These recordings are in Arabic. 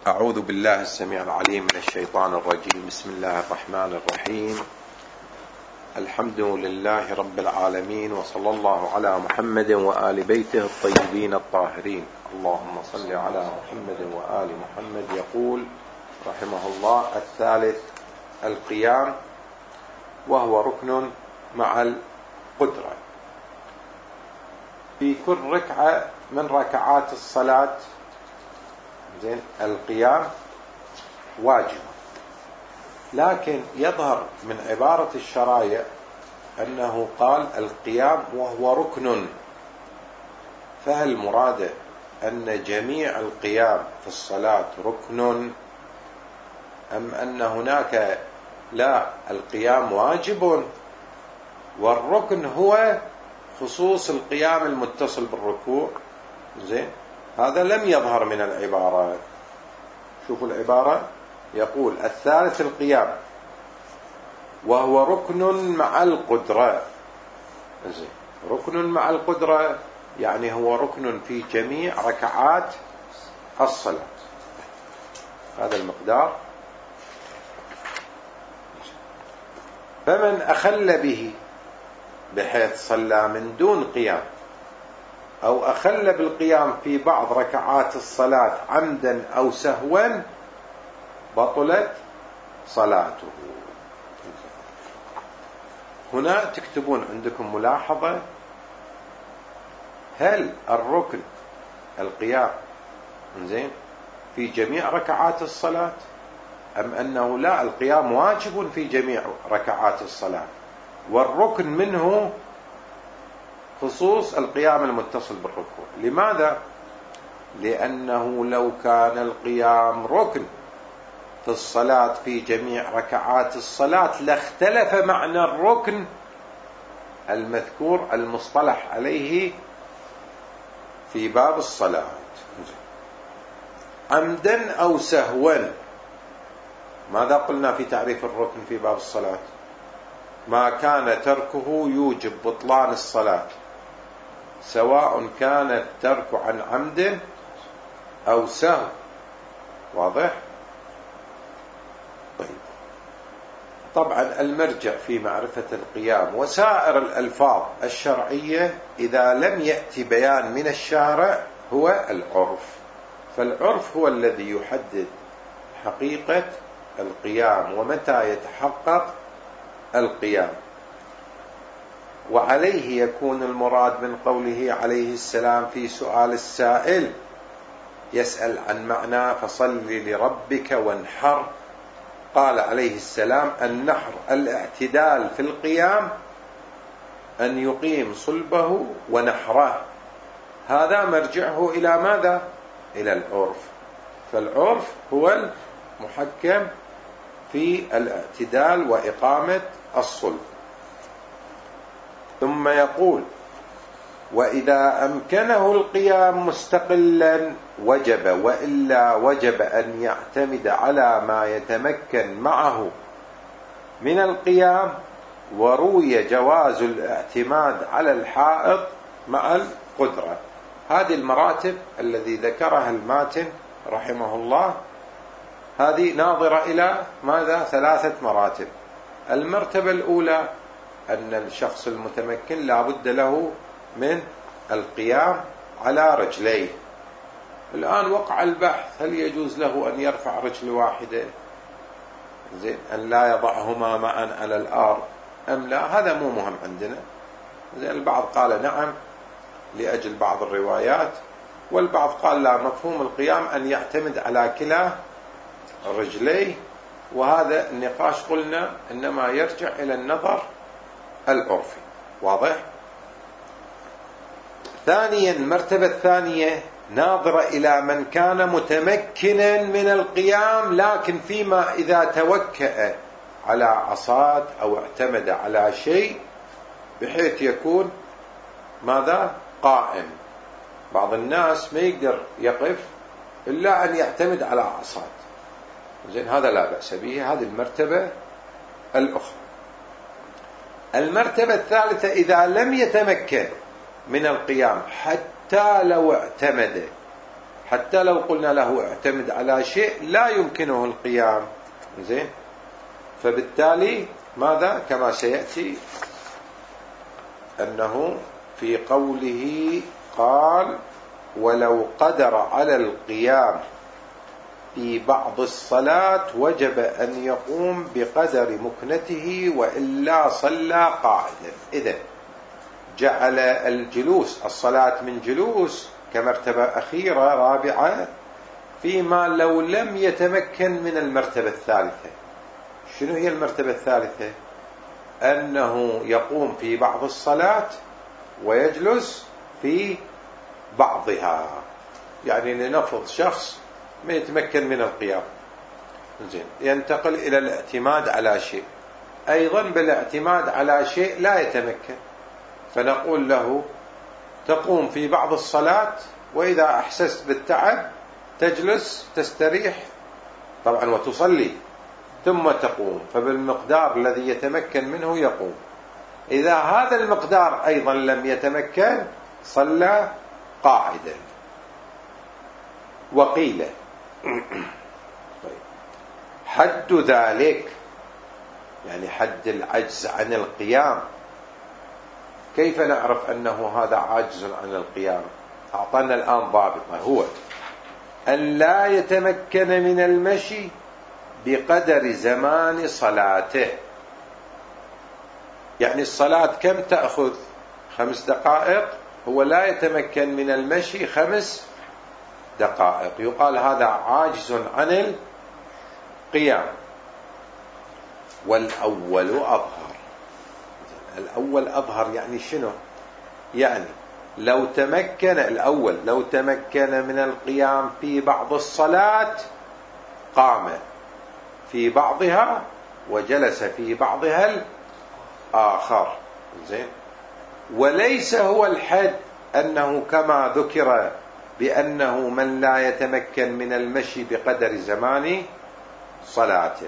أعوذ بالله السميع العليم من الشيطان الرجيم. بسم الله الرحمن الرحيم. الحمد لله رب العالمين، وصلى الله على محمد وآل بيته الطيبين الطاهرين. اللهم صل على محمد وآل محمد. يقول رحمه الله: الثالث القيام، وهو ركن مع القدرة. في كل ركعة من ركعات الصلاة القيام واجب، لكن يظهر من عبارة الشرايع أنه قال القيام وهو ركن، فهل مراد أن جميع القيام في الصلاة ركن، أم أن هناك لا، القيام واجب والركن هو خصوص القيام المتصل بالركوع؟ هذا لم يظهر من العبارة. شوفوا العبارة، يقول الثالث القيام وهو ركن مع القدرة. ركن مع القدرة يعني هو ركن في جميع ركعات الصلاة. هذا المقدار. فمن أخل به بحيث صلى من دون قيام، أو أخل بالقيام في بعض ركعات الصلاة عمدا أو سهوا، بطلت صلاته. هنا تكتبون عندكم ملاحظة: هل الركن القيام في جميع ركعات الصلاة، أم أنه لا، القيام واجب في جميع ركعات الصلاة والركن منه خصوص القيام المتصل بالركوع؟ لماذا؟ لأنه لو كان القيام ركن في الصلاة في جميع ركعات الصلاة لاختلف معنى الركن المذكور المصطلح عليه في باب الصلاة. عمدا أو سهوا، ماذا قلنا في تعريف الركن في باب الصلاة؟ ما كان تركه يوجب بطلان الصلاة، سواء كان الترك عن عمد أو سهو. واضح؟ طيب. طبعا المرجع في معرفة القيام وسائر الألفاظ الشرعية إذا لم يأتي بيان من الشارع هو العرف، فالعرف هو الذي يحدد حقيقة القيام ومتى يتحقق القيام، وعليه يكون المراد من قوله عليه السلام في سؤال السائل يسأل عن معنى فصل لربك وانحر، قال عليه السلام: النحر الاعتدال في القيام، أن يقيم صلبه ونحره. هذا مرجعه إلى ماذا؟ إلى العرف، فالعرف هو المحكم في الاعتدال وإقامة الصلب. ثم يقول: وإذا أمكنه القيام مستقلا وجب، وإلا وجب أن يعتمد على ما يتمكن معه من القيام. وروي جواز الاعتماد على الحائط مع القدرة. هذه المراتب الذي ذكرها الماتن رحمه الله، هذه ناظرة إلى ماذا؟ 3 مراتب. المرتبة الأولى أن الشخص المتمكن لا بد له من القيام على رجليه. الآن وقع البحث: هل يجوز له أن يرفع رجل واحدة، أن لا يضعهما معا على الأرض أم لا؟ هذا مو مهم عندنا. البعض قال نعم لأجل بعض الروايات، والبعض قال لا، مفهوم القيام أن يعتمد على كلا رجليه. وهذا النقاش قلنا إنما يرجع إلى النظر العرفي. واضح؟ ثانيا، المرتبة الثانية ناظرة إلى من كان متمكنا من القيام، لكن فيما إذا توكأ على عصاد أو اعتمد على شيء بحيث يكون ماذا؟ قائم. بعض الناس ما يقدر يقف إلا أن يعتمد على عصاد، هذا لا بأس به. هذه المرتبة الأخرى. المرتبة الثالثة: إذا لم يتمكن من القيام حتى لو اعتمد، حتى لو قلنا له اعتمد على شيء لا يمكنه القيام. زين، فبالتالي ماذا؟ كما سيأتي أنه في قوله قال ولو قدر على القيام في بعض الصلاة وجب أن يقوم بقدر مكنته وإلا صلى قاعدا. إذن جعل الجلوس الصلاة من جلوس كمرتبة أخيرة رابعة، فيما لو لم يتمكن من المرتبة الثالثة. شنو هي المرتبة الثالثة؟ أنه يقوم في بعض الصلاة ويجلس في بعضها. يعني لنفرض شخص ما يتمكن من القيام، زين، ينتقل إلى الاعتماد على شيء، أيضا بالاعتماد على شيء لا يتمكن، فنقول له تقوم في بعض الصلاة، وإذا أحسست بالتعب تجلس تستريح طبعا وتصلي ثم تقوم، فبالمقدار الذي يتمكن منه يقوم. إذا هذا المقدار أيضا لم يتمكن صلى قاعدا. وقيل حد ذلك يعني حد العجز عن القيام، كيف نعرف أنه هذا عاجز عن القيام؟ أعطانا الآن ضابط، هو أن لا يتمكن من المشي بقدر زمان صلاته. يعني الصلاة كم تأخذ؟ 5 دقائق، هو لا يتمكن من المشي 5 دقائق، يقال هذا عاجز عن القيام. والأول أظهر. الأول أظهر يعني شنو؟ يعني لو تمكن الأول لو تمكن من القيام في بعض الصلاة قام في بعضها وجلس في بعضها الآخر. زين، وليس هو الحد أنه كما ذكر بأنه من لا يتمكن من المشي بقدر زمان صلاته.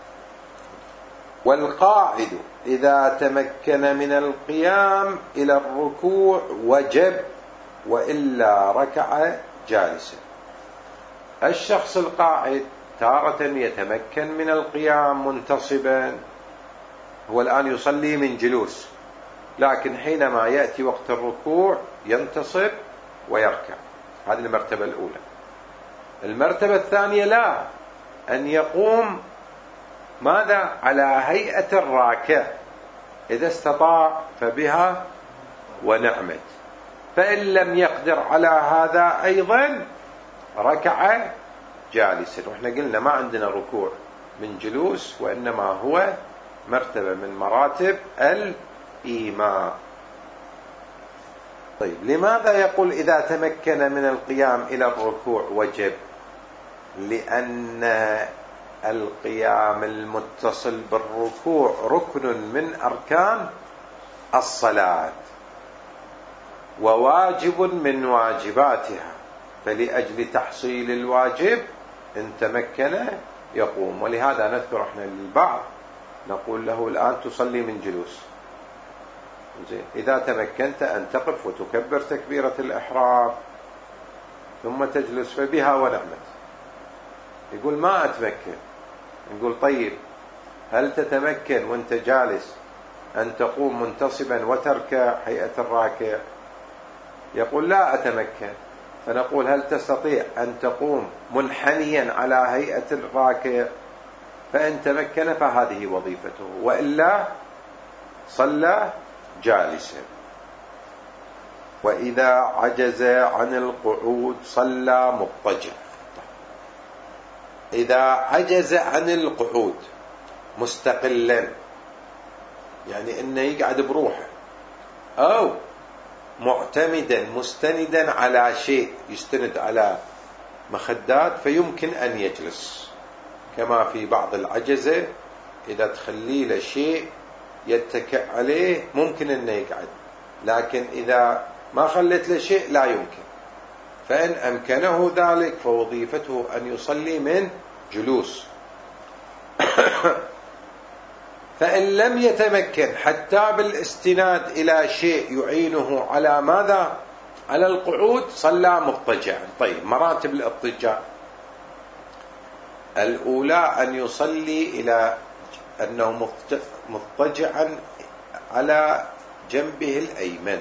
والقاعد إذا تمكن من القيام إلى الركوع وجب وإلا ركع جالسا. الشخص القاعد تارة يتمكن من القيام منتصبا، هو الآن يصلي من جلوس، لكن حينما يأتي وقت الركوع ينتصب ويركع. هذه المرتبة الأولى. المرتبة الثانية لا، أن يقوم ماذا؟ على هيئة الراكع، إذا استطاع فبها ونعمت، فإن لم يقدر على هذا أيضا ركع جالسا. وإحنا قلنا ما عندنا ركوع من جلوس، وإنما هو مرتبة من مراتب الإيماء. طيب، لماذا يقول إذا تمكن من القيام إلى الركوع وجب؟ لأن القيام المتصل بالركوع ركن من أركان الصلاة وواجب من واجباتها، فلأجل تحصيل الواجب إن تمكن يقوم. ولهذا نذكر احنا للبعض نقول له الآن تصلي من جلوس، إذا تمكنت أن تقف وتكبر تكبيرة الإحرام ثم تجلس فبها ونعمت. يقول ما أتمكن، نقول طيب هل تتمكن وانت جالس أن تقوم منتصبا وتركع هيئة الراكع؟ يقول لا أتمكن، فنقول هل تستطيع أن تقوم منحنيا على هيئة الراكع؟ فإن تمكن فهذه وظيفته، وإلا صلى جالسا. وإذا عجز عن القعود صلى مضطجعا. إذا عجز عن القعود مستقلا، يعني إنه يقعد بروحه أو معتمدا مستندا على شيء، يستند على مخدات فيمكن أن يجلس، كما في بعض العجزة إذا تخلي له شيء يتكئ عليه ممكن أنه يقعد، لكن إذا ما خلت له شيء لا يمكن. فإن أمكنه ذلك فوظيفته أن يصلي من جلوس. فإن لم يتمكن حتى بالاستناد إلى شيء يعينه على ماذا؟ على القعود صلى مضطجعا. طيب، مراتب الاضطجاع: الأولى أن يصلي إلى أنه مضطجعا على جنبه الأيمن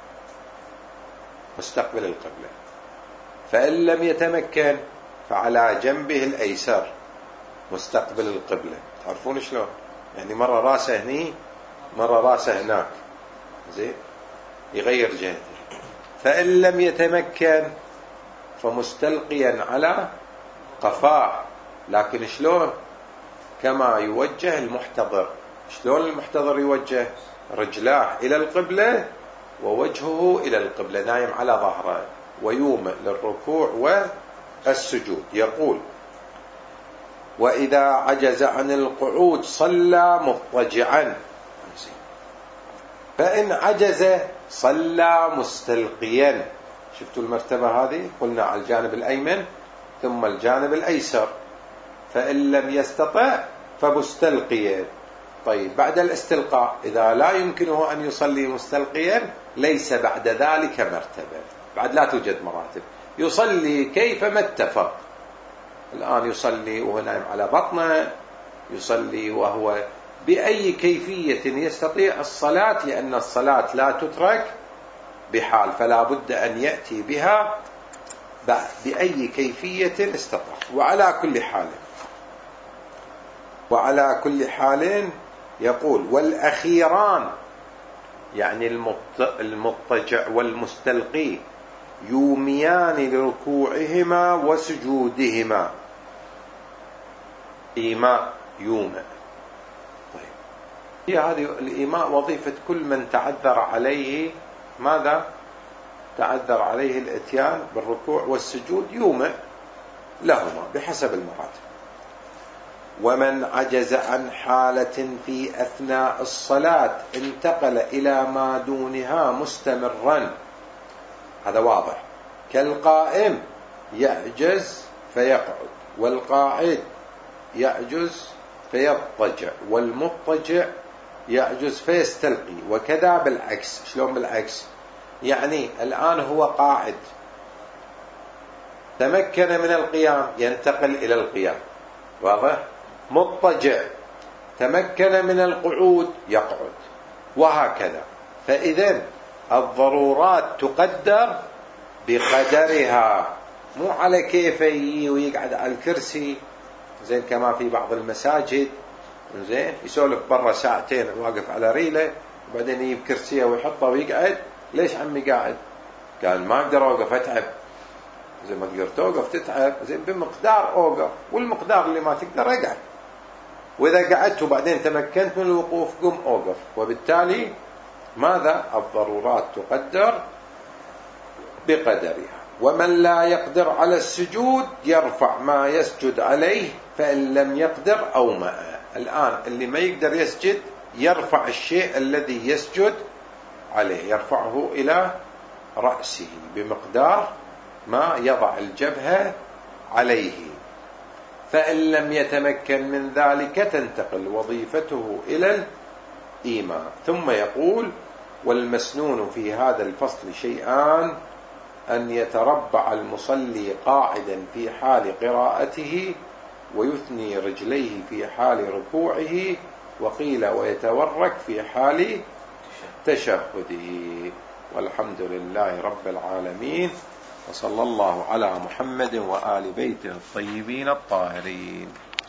مستقبل القبلة، فإن لم يتمكن فعلى جنبه الأيسر مستقبل القبلة. تعرفون شلون؟ يعني مرة راسه هني مرة راسه هناك، زين، يغير جهته. فإن لم يتمكن فمستلقيا على قفاه، لكن شلون؟ كما يوجه المحتضر. شلون المحتضر يوجه؟ رجلاه إلى القبلة ووجهه إلى القبلة، نايم على ظهره، ويومئ للركوع والسجود. يقول: وإذا عجز عن القعود صلى مضطجعا، فإن عجز صلى مستلقيا. شفتوا المرتبة هذه؟ قلنا على الجانب الأيمن ثم الجانب الأيسر، فإن لم يستطع فمستلقيا. طيب، بعد الاستلقاء إذا لا يمكنه أن يصلي مستلقيا ليس بعد ذلك مرتبة، بعد لا توجد مراتب، يصلي كيفما اتفق. الآن يصلي وهو نايم على بطنه، يصلي وهو بأي كيفية يستطيع الصلاة، لأن الصلاة لا تترك بحال، فلا بد أن يأتي بها بأي كيفية استطاع. وعلى كل حال يقول: والأخيران يعني المضطجع والمستلقي يوميان لركوعهما وسجودهما. إيماء، يومئ. طيب، هي هذه الإيماء وظيفة كل من تعذر عليه ماذا؟ تعذر عليه الاتيان بالركوع والسجود، يومئ لهما بحسب المراتب. ومن عجز عن حالة في أثناء الصلاة انتقل إلى ما دونها مستمرا. هذا واضح، كالقائم يعجز فيقعد، والقاعد يعجز فيضطجع، والمضطجع يعجز فيستلقي، وكذا بالعكس. شلون بالعكس؟ يعني الآن هو قاعد، تمكن من القيام ينتقل إلى القيام، واضح؟ مضطجع، تمكن من القعود يقعد، وهكذا. فإذن الضرورات تقدر بقدرها، مو على كيفه ويقعد على الكرسي، زين، كما في بعض المساجد، زين، يسولف برا ساعتين واقف على ريله، وبعدين يجيب كرسيه ويحطه ويقعد. ليش عمي قاعد؟ قال: ما اقدر اوقف، اتعب. زين، ما تقدر توقف تتعب، زين، بمقدار اوقف، والمقدار اللي ما تقدر اقعد، واذا قعدت وبعدين تمكنت من الوقوف قم اوقف. وبالتالي ماذا؟ الضرورات تقدر بقدرها. ومن لا يقدر على السجود يرفع ما يسجد عليه، فإن لم يقدر أومأ. الآن اللي ما يقدر يسجد يرفع الشيء الذي يسجد عليه، يرفعه إلى رأسه بمقدار ما يضع الجبهة عليه. فإن لم يتمكن من ذلك تنتقل وظيفته إلى الإيماء. ثم يقول: والمسنون في هذا الفصل شيئان: أن يتربع المصلي قاعدا في حال قراءته، ويثني رجليه في حال ركوعه، وقيل ويتورك في حال تشهده. والحمد لله رب العالمين، وصلى الله على محمد وآل بيته الطيبين الطاهرين.